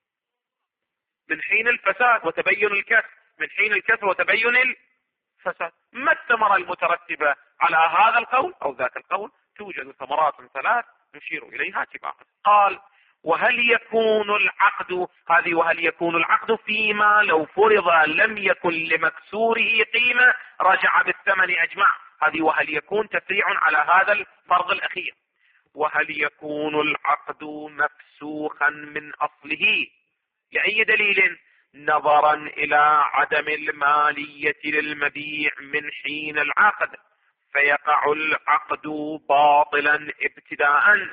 من حين الفساد وتبين الكسر، من حين الكسر وتبين الفساد، ما الثمرة المترتبة على هذا القول أو ذاك القول؟ توجد ثمرات ثلاث نشير إليها تباعا. قال وهل يكون العقد، هذه وهل يكون العقد فيما لو فرض لم يكن لمكسوره قيمة رجع بالثمن أجمع. هذه وهل يكون تفريع على هذا الفرض الأخير. وهل يكون العقد مفسوخا من أصله لأي دليل؟ نظرا إلى عدم المالية للمبيع من حين العقد، فيقع العقد باطلا ابتداء،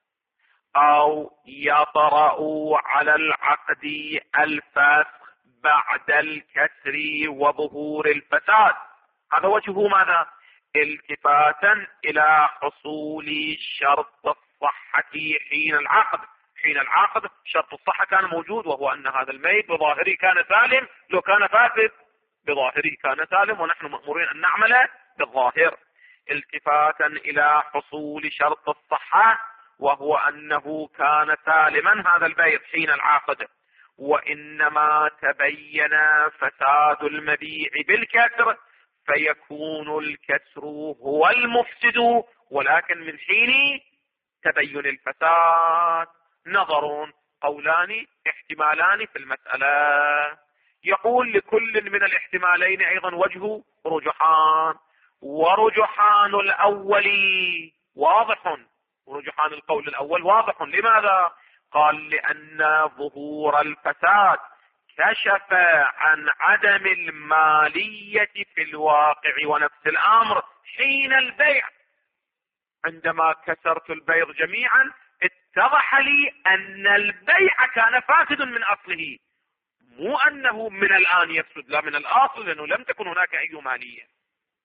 أو يطرأ على العقد الفسخ بعد الكسر وظهور الفساد. هذا وجهه ماذا؟ التفاتا إلى حصول شرط الصحة حين العقد. حين العقد شرط الصحة كان موجود، وهو أن هذا الميت بظاهره كان سالم، لو كان فاسد بظاهره كان سالم، ونحن مأمورين أن نعمل بالظاهر. التفاتا إلى حصول شرط الصحة وهو أنه كان سالما هذا البيع حين العقد، وإنما تبين فساد المبيع بالكسر، فيكون الكسر هو المفسد ولكن من حين تبين الفساد. نظر، قولان، احتمالان في المسألة. يقول لكل من الاحتمالين أيضا وجه رجحان، ورجحان الأول واضح، ورجحان القول الأول واضح. لماذا؟ قال لأن ظهور الفساد كشف عن عدم المالية في الواقع ونفس الأمر حين البيع. عندما كسرت البيض جميعا اتضح لي أن البيع كان فاسد من أصله، مو أنه من الآن يفسد، لا من الأصل، لأنه لم تكن هناك أي مالية.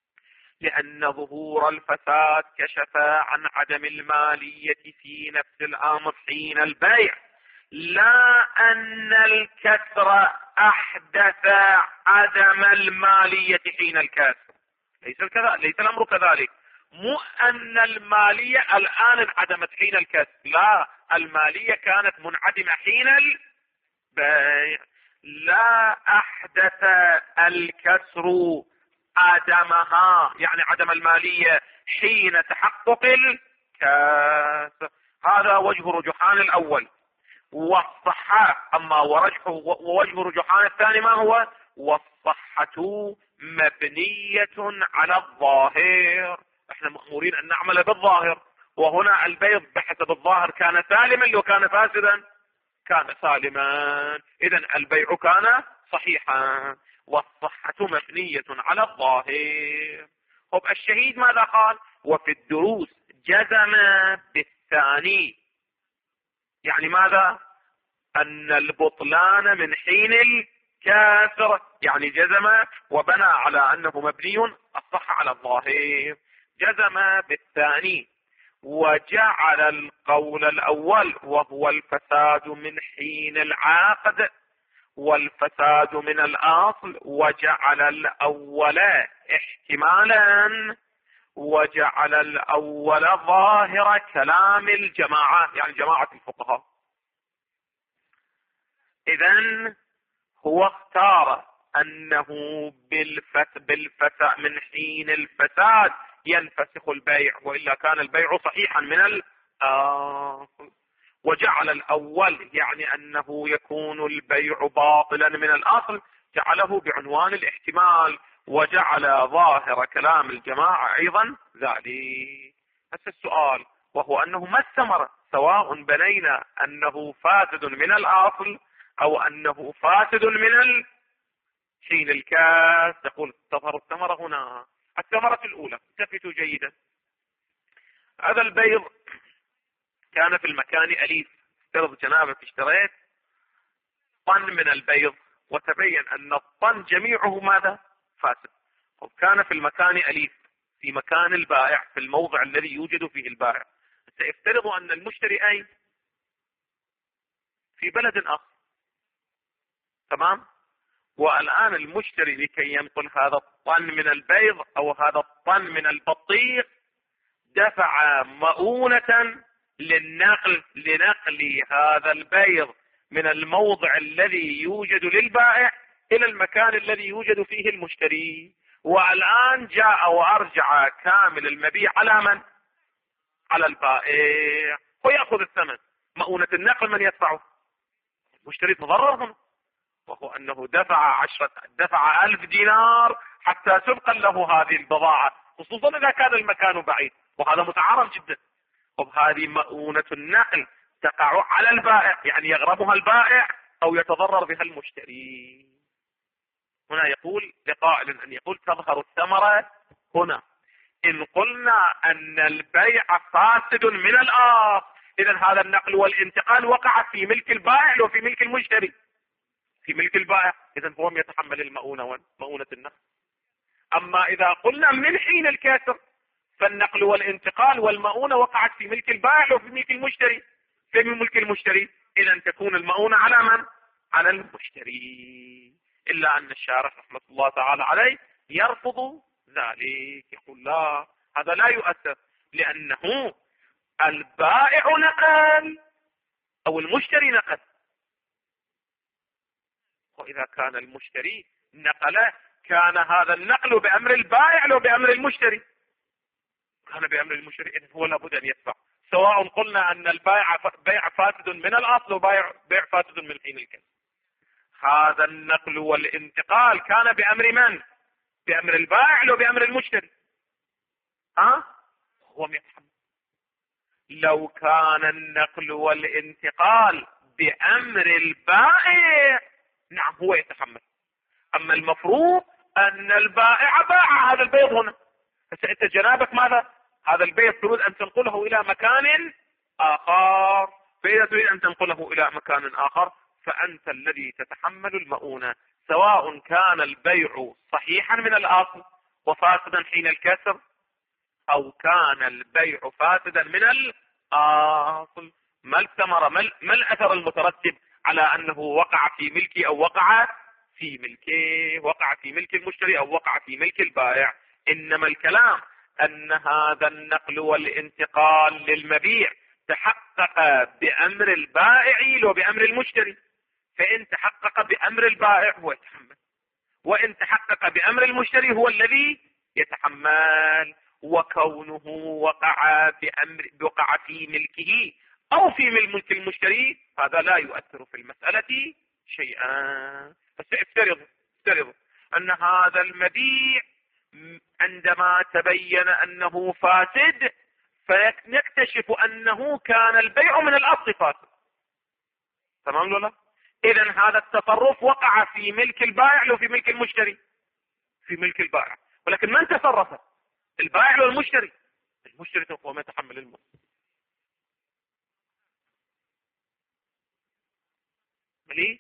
لأن ظهور الفساد كشف عن عدم المالية في نفس الأمر حين البيع، لا أن الكسر أحدث عدم المالية حين الكسر. ليس كذا، ليس الأمر كذلك. مو أن المالية الآن انعدمت حين الكسر، لا، المالية كانت منعدمة حين بيع لا أحدث الكسر عدمها، يعني عدم المالية حين تحقق الكسر. هذا وجه رجحان الأول. والصحة أما ورجحه ووجه رجحان الثاني ما هو؟ والصحة مبنية على الظاهر. احنا مأمورين أن نعمل بالظاهر، وهنا البيض بحسب الظاهر كان سالما، لو كان فاسدا كان سالما، إذن البيع كان صحيحا. والصحة مبنية على الظاهر. طب الشهيد ماذا قال؟ وفي الدروس جزم بالثاني، يعني ماذا؟ أن البطلان من حين الكسر، يعني جزم وبنى على أنه مبني الصح على الظاهر، جزم بالثاني. وجعل القول الأول وهو الفساد من حين العقد والفساد من الأصل، وجعل الأول احتمالا، وجعل الأول ظاهر كلام الجماعة، يعني جماعة الفقهاء. إذن هو اختار أنه بالفت بالفساد من حين الفساد ينفسخ البيع، وإلا كان البيع صحيحا من الأصل. وجعل الأول يعني أنه يكون البيع باطلا من الأصل، جعله بعنوان الاحتمال، وجعل ظاهر كلام الجماعة أيضا ذلك. بس السؤال وهو أنه ما الثمرة؟ سواء بنينا أنه فاسد من الأصل أو أنه فاسد من ال... حين الكاس، تقول تظهر الثمرة هنا. الثمرة الأولى، التفتوا جيدا، هذا البيض كان في المكان أليف. افترض جنابك اشتريت طن من البيض وتبين أن الطن جميعه ماذا؟ فاسد. وكان في المكان أليف، في مكان البائع، في الموضع الذي يوجد فيه البائع. سيفترض أن المشتري أين؟ في بلد آخر، تمام؟ والآن المشتري لكي ينقل هذا الطن من البيض أو هذا الطن من البطيخ دفع مؤونة للنقل لنقل هذا البيض من الموضع الذي يوجد للبائع إلى المكان الذي يوجد فيه المشتري. والآن جاء وأرجع كامل المبيع على من؟ على البائع، ويأخذ الثمن. مؤونة النقل من يدفعه؟ المشتري تضرر هنا، وهو أنه دفع عشرة دفع ألف دينار حتى تبقى له هذه البضاعة، خصوصا إذا كان المكان بعيد، وهذا متعارف جدا. طب هذه مؤونة النقل تقع على البائع، يعني يغرمها البائع أو يتضرر بها المشتري. هنا يقول لقائل أن يقول تظهر الثمرة هنا. إن قلنا أن البيع فاسد من الآخر، إذن هذا النقل والانتقال وقع في ملك البائع وفي ملك المشتري، في ملك البائع، إذن هو يتحمل المؤونة مؤونة النقل. أما إذا قلنا من حين الكسر فالنقل والانتقال والمؤونة وقعت في ملك البائع وفي ملك المشتري، في ملك المشتري، إذن تكون المؤونة على من؟ على المشتري. إلا أن الشارح رحمة الله تعالى عليه يرفض ذلك، يقول لا، هذا لا يؤثر، لأنه البائع نقل أو المشتري نقل. وإذا كان المشتري نقل كان هذا النقل بأمر البائع لو بأمر المشتري، كان بأمر المشتري، إذن هو لابد أن يدفع، سواء قلنا أن البائع بيع فاسد من الأصل وبيع بيع فاسد من حين الكسر. هذا النقل والانتقال كان بأمر من؟ بأمر البائع لو بأمر المشتري. ها؟ هو يتحمل. لو كان النقل والانتقال بأمر البائع نعم هو يتحمل. أما المفروض أن البائع باع هذا البيض هنا، فأنت جنابك ماذا؟ هذا البيض تريد أن تنقله إلى مكان آخر، فإذا تريد أن تنقله إلى مكان آخر فأنت الذي تتحمل المؤونة، سواء كان البيع صحيحا من الأصل وفاسدا حين الكسر، أو كان البيع فاسدا من الأصل. ما الثمرة؟ ما الأثر المترتب على أنه وقع في ملكي أو وقع في ملكه؟ وقع في ملك المشتري أو وقع في ملك البائع. إنما الكلام أن هذا النقل والانتقال للمبيع تحقق بأمر البائع وبأمر المشتري، فإن تحقق بأمر البائع هو يتحمل، وإن تحقق بأمر المشتري هو الذي يتحمل. وكونه وقع بأمر وقع في ملكه أو في ملك المشتري هذا لا يؤثر في المسألة شيئا. بس افترض افترض أن هذا المبيع عندما تبين أنه فاسد فنكتشف أنه كان البيع من الأصل فاسد، تمام ولا؟ إذن هذا التصرف وقع في ملك البائع لو في ملك المشتري؟ في ملك البائع. ولكن من تصرف؟ البائع والمشتري. المشتري هو ما يتحمل المال. ملي؟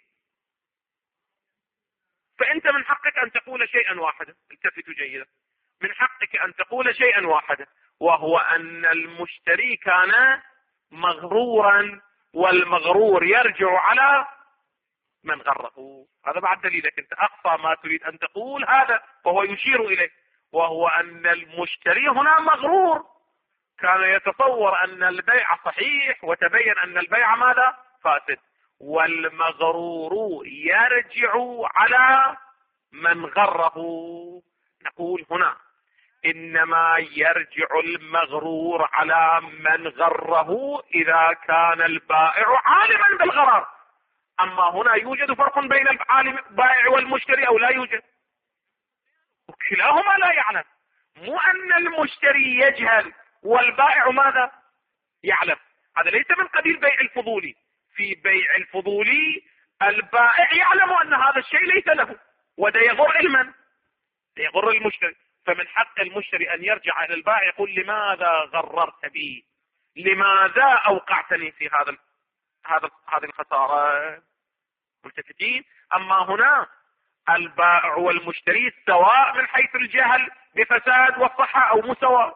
فأنت من حقك أن تقول شيئا واحدا، التفتوا جيدا، من حقك أن تقول شيئا واحدا، وهو أن المشتري كان مغرورا، والمغرور يرجع على من غره. هذا بعد دليلك، أنت أقصى ما تريد أن تقول هذا، وهو يشير إليه، وهو أن المشتري هنا مغرور، كان يتصور أن البيع صحيح وتبين أن البيع ماذا؟ فاسد. والمغرور يرجع على من غره. نقول هنا إنما يرجع المغرور على من غره إذا كان البائع عالما بالغرر. أما هنا يوجد فرق بين البائع والمشتري أو لا يوجد؟ وكلاهما لا يعلم. مو أن المشتري يجهل والبائع ماذا؟ يعلم. هذا ليس من قبيل بيع الفضولي. في بيع الفضولي البائع يعلم أن هذا الشيء ليس له، وده يغر المن؟ يغر المشتري. فمن حق المشتري أن يرجع إلى البائع يقول لماذا غررت بي؟ لماذا أوقعتني في هذا هذا هذه الخسارة؟ ملتفتين؟ أما هنا البائع والمشتري سواء من حيث الجهل بفساد والصحة أو مساواة.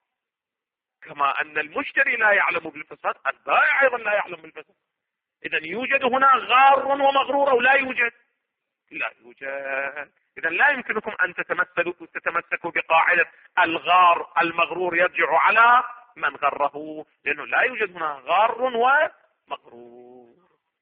كما أن المشتري لا يعلم بالفساد البائع أيضا لا يعلم بالفساد. إذن يوجد هنا غار ومغرور أو لا يوجد؟ لا يوجد. إذن لا يمكنكم أن تتمثلوا تتمسكوا بقاعدة الغار المغرور يرجع على من غره، لأنه لا يوجد هنا غار ومغرور.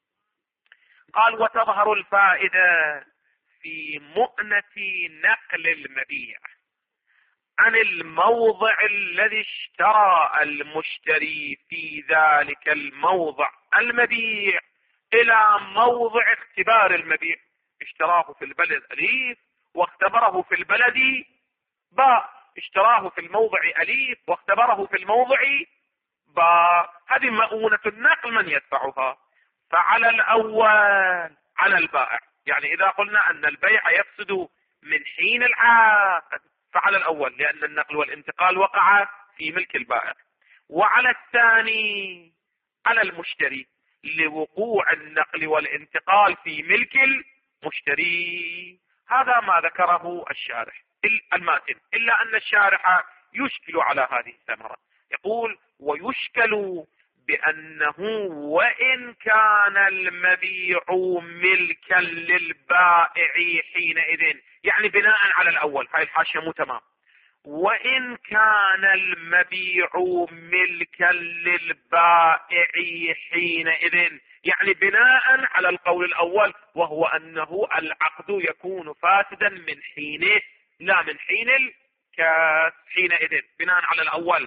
قال وتظهر الفائدة في مؤنة نقل المبيع عن الموضع الذي اشترى المشتري في ذلك الموضع المبيع إلى موضع اختبار المبيع. اشتراه في البلد أليف واختبره في البلد باء، اشتراه في الموضع أليف واختبره في الموضع باء. هذه مؤونة النقل من يدفعها؟ فعلى الأول على البائع. يعني إذا قلنا أن البيع يفسد من حين العقد فعلى الأول، لأن النقل والانتقال وقع في ملك البائع. وعلى الثاني على المشتري لوقوع النقل والانتقال في ملك المشتري. هذا ما ذكره الشارح الماتن، إلا أن الشارح يشكل على هذه الثمرة. يقول ويشكل بأنه وإن كان المبيع ملكا للبائع حينئذ، يعني بناء على الأول، هاي الحاشية مو تمام، وإن كان المبيع ملكا للبائع حينئذ، يعني بناء على القول الأول، وهو أنه العقد يكون فاسدا من حينه لا من حين الكاس. حينئذ بناء على الأول،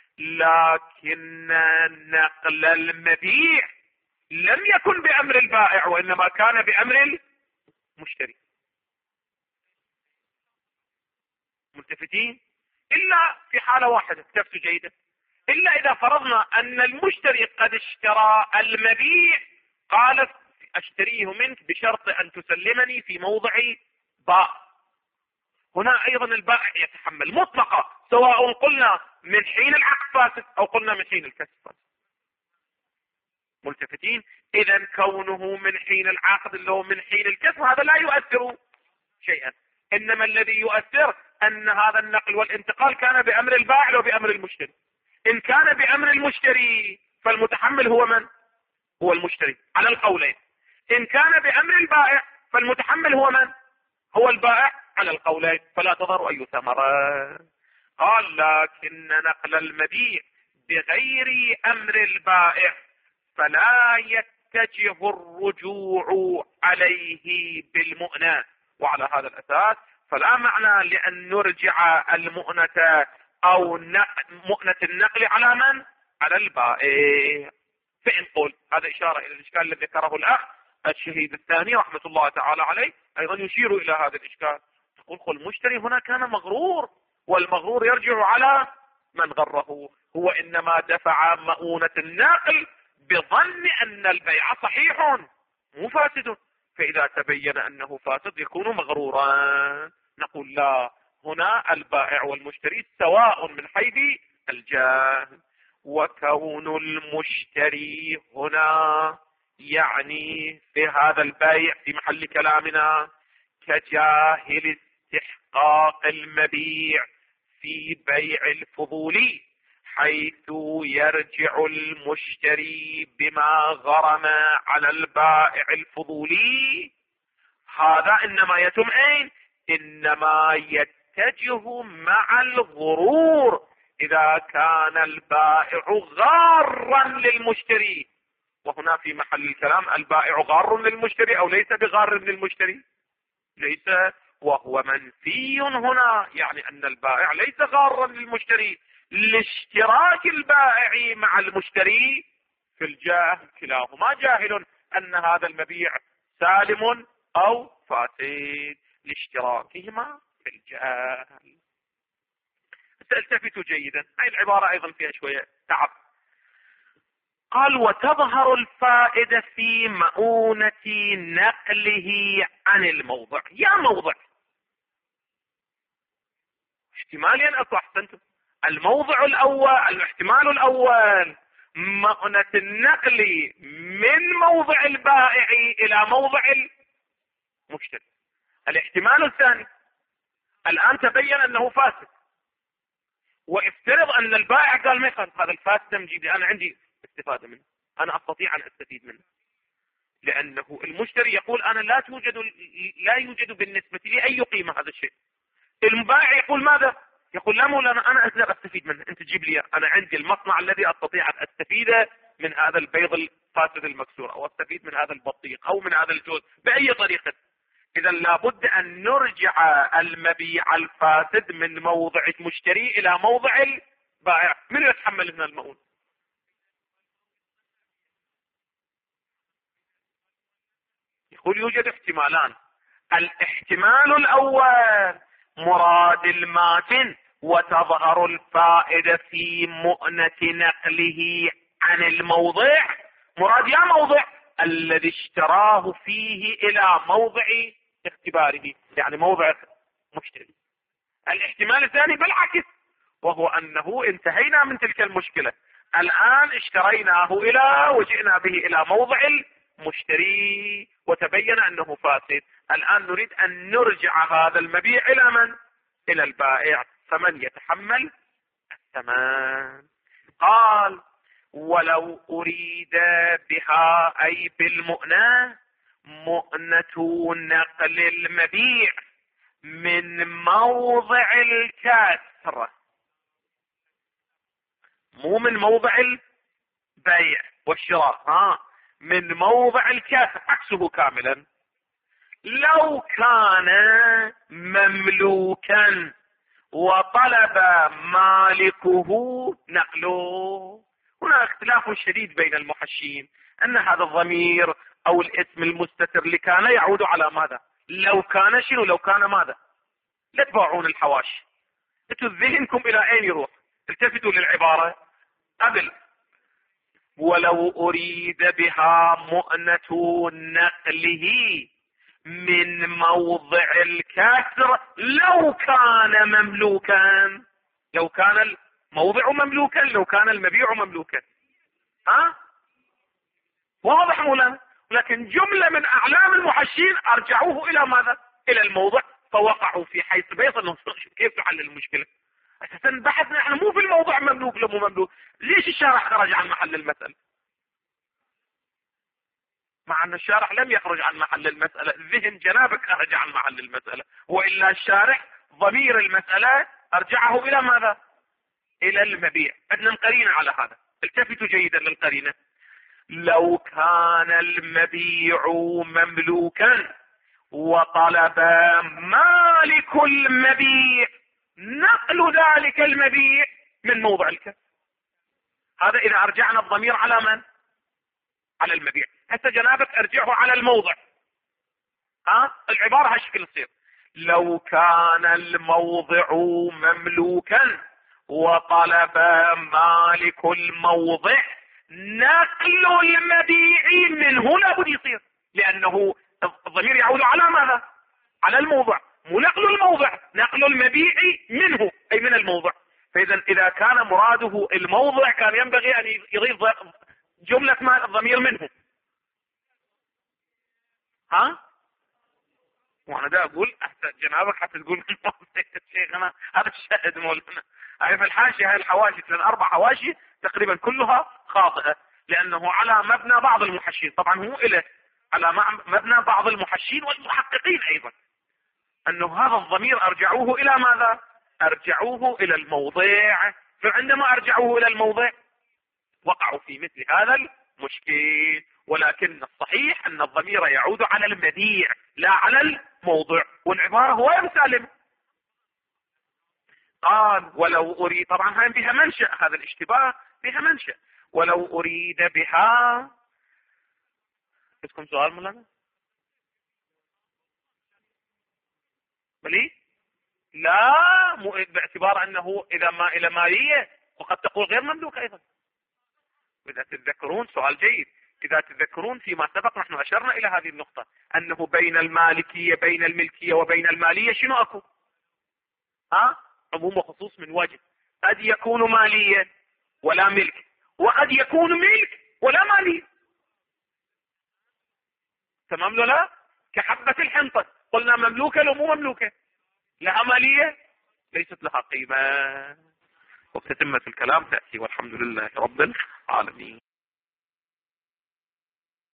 لكن نقل المبيع لم يكن بأمر البائع وإنما كان بأمر المشتري. ملتفتين؟ إلا في حالة واحدة، اكتبت جيدا، إلا إذا فرضنا أن المشتري قد اشترى المبيع قال أشتريه منك بشرط أن تسلمني في موضع باء. هنا أيضا البائع يتحمل مطلقا، سواء قلنا من حين العقد فاسد أو قلنا من حين الكسب فاسد. ملتفتين؟ إذا كونه من حين العقد اللي هو من حين الكسب هذا لا يؤثر شيئا، إنما الذي يؤثر أن هذا النقل والانتقال كان بأمر البائع وبأمر المشتري. إن كان بأمر المشتري فالمتحمل هو من؟ هو المشتري على القولين. إن كان بأمر البائع فالمتحمل هو من؟ هو البائع على القولين، فلا تظهر أي ثمرة. قال لكن نقل المبيع بغير أمر البائع فلا يتجه الرجوع عليه بالمؤنة. وعلى هذا الأساس فلا معنى لأن نرجع المؤنة أو مؤنة النقل على من؟ على البائع. فإن قل هذا إشارة إلى الإشكال الذي ذكره الأخ الشهيد الثاني رحمة الله تعالى عليه، أيضا يشير إلى هذا الإشكال. تقول قل المشتري هنا كان مغرور، والمغرور يرجع على من غره، هو إنما دفع مؤونة الناقل بظن أن البيع صحيح مو فاسد، فإذا تبين أنه فاسد يكون مغرورا. نقول لا، هنا البائع والمشتري سواء من حيث الجاهل. وكون المشتري هنا يعني في هذا البيع في محل كلامنا كجاهل استحقاق المبيع في بيع الفضولي، حيث يرجع المشتري بما غرم على البائع الفضولي. هذا انما يتم اين؟ انما يتجه مع الغرور اذا كان البائع غارا للمشتري. وهنا في محل الكلام البائع غار للمشتري او ليس بغار للمشتري؟ ليس، وهو منفي هنا، يعني ان البائع ليس غارا للمشتري لاشتراك البائع مع المشتري في الجاهل، كلاهما جاهل ان هذا المبيع سالم او فاسد لاشتراكهما في الجاهل. التفتوا جيدا، هاي العبارة ايضا فيها شوية تعب. قال وتظهر الفائدة في مؤونة نقله عن الموضع. يا موضع احتمالين احسنتم، الموضع الاول الاحتمال الاول مؤونة النقل من موضع البائع الى موضع المشتري. الاحتمال الثاني الان تبين انه فاسد، وافترض ان البائع قال ما يخالف هذا الفاسد مجيدي، انا عندي استفادة منه، انا استطيع ان استفيد منه، لانه المشتري يقول انا لا توجد لا يوجد بالنسبة لي اي قيمة هذا الشيء. البائع يقول ماذا؟ يقول لا مولانا انا اقدر استفيد منه، انت تجيب لي، انا عندي المصنع الذي استطيع ان استفيد من هذا البيض الفاسد المكسور، او استفيد من هذا البطيخ او من هذا الجوز باي طريقة. اذا لابد ان نرجع المبيع الفاسد من موضع المشتري الى موضع البائع. من يتحمل هنا المؤون؟ يقول يوجد احتمالان. الاحتمال الاول مراد الماتن وتظهر الفائدة في مؤنة نقله عن الموضع، مراد يا موضع الذي اشتراه فيه الى موضع اختباره، يعني موضع مشتري. الاحتمال الثاني بالعكس، وهو انه انتهينا من تلك المشكلة، الان اشتريناه الى وجئنا به الى موضع المشتري وتبين انه فاسد، الان نريد ان نرجع هذا المبيع الى من؟ الى البائع، فمن يتحمل الثمن؟ قال ولو اريد بها اي بالمؤنة مؤنة نقل المبيع من موضع الكسر، مو من موضع البيع والشراء، ها من موضع الكسر عكسه كاملا. لو كان مملوكا وطلب مالكه نقله، هنا اختلاف شديد بين المحشين ان هذا الضمير او الاسم المستتر لكان يعود على ماذا؟ لو كان شنو؟ لو كان ماذا؟ لا تباعون الحواشي، انتوا ذهنكم الى اين يروح؟ التفتوا للعبارة قبل ولو اريد بها مؤنة نقله من موضع الكسر لو كان مملوكا، لو كان الموضع مملوكا، لو كان المبيع مملوكا، ها واضح مولانا؟ لكن جملة من اعلام المحشين ارجعوه الى ماذا؟ الى الموضع، فوقعوا في حيث بيض انه كيف تحل المشكلة. اساسا بحثنا احنا مو في الموضع مملوك لو مو مملوك، ليش الشارع خرج عن محل المسألة؟ مع ان الشارع لم يخرج عن محل المسألة، ذهن جنابك خرج عن محل المسألة، والا الشارع ضمير المسألة ارجعه الى ماذا؟ الى المبيع. عندنا القرينة على هذا، التفتوا جيدا للقرينة. لو كان المبيع مملوكا وطلب مالك المبيع نقل ذلك المبيع من موضع الكسب. هذا إذا أرجعنا الضمير على من؟ على المبيع. هسه جنابك أرجعه على الموضع. ها العبارة هالشكل تصير: لو كان الموضع مملوكا وطلب مالك الموضع نقل المبيع منه لابد يصير، لأنه الضمير يعود على ماذا؟ على الموضع، مو نقل الموضع، نقل المبيع منه أي من الموضع. فإذا إذا كان مراده الموضع كان ينبغي أن يضيف جملة ما الضمير منه. ها وانا دا اقول حتى جنابك حتى تقول شيخنا هذا الشاهد مولانا. هاي في الحاشية، هاي الحواشي لان اربع حواشي تقريبا كلها خاطئة، لانه على مبنى بعض المحشين، طبعا هو إله على مبنى بعض المحشين والمحققين ايضا، انه هذا الضمير ارجعوه الى ماذا؟ ارجعوه الى الموضع. فعندما ارجعوه الى الموضع وقعوا في مثل هذا المشكل. ولكن الصحيح ان الضمير يعود على المبيع لا على الموضع، والعبارة هو مسالم. قال ولو اريد، طبعا هاي بها منشأ، هذا الاشتباه بها منشأ. ولو اريد بها، عندكم سؤال مولانا؟ بلي لا، مو باعتبار انه اذا ما الى مالية وقد تقول غير مملوك ايضا. اذا تتذكرون سؤال جيد، إذا تذكرون فيما سبق نحن أشرنا إلى هذه النقطة، أنه بين المالكية بين الملكية وبين المالية شنو أكو؟ ها؟ عموم وخصوص من وجه، قد يكون ماليا ولا ملك، وقد يكون ملك ولا مالية. تمام لو لا؟ كحبة الحنطة قلنا مملوكة لو مو مملوكة، لها مالية ليست لها قيمة. وبتتمة الكلام تأتي، والحمد لله رب العالمين.